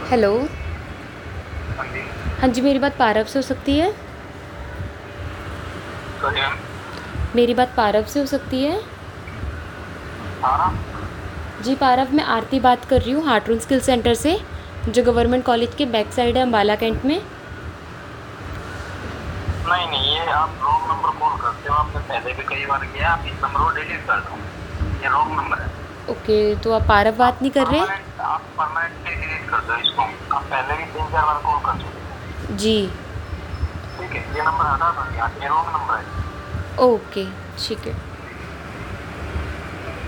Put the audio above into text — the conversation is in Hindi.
हेलो। हाँ जी। हाँ जी, मेरी बात पारव से हो सकती है? Sorry ma'am. मेरी बात पारव से हो सकती है? हाँ। जी पारव, मैं आरती बात कर रही हूँ हार्टरून स्किल सेंटर से, जो गवर्नमेंट कॉलेज के बैक साइड है अम्बाला कैंट में। नहीं नहीं, ये आप रॉन्ग नंबर कॉल करते हो। आपने पहले भी कई बार किया। आप इस नंबर को डिलीट कर दो। ये रॉन्ग नंबर है। ओके, तो आप पारव बात नहीं कर रहे? आप परमानेंटली डिलीट कर दो इसको। आप पहले भी 3-4 बार कॉल कर चुके थे। जी। ठीक है, ये नंबर हटा दो। यहाँ ये रॉन्ग नंबर है। ओके, ठीक है।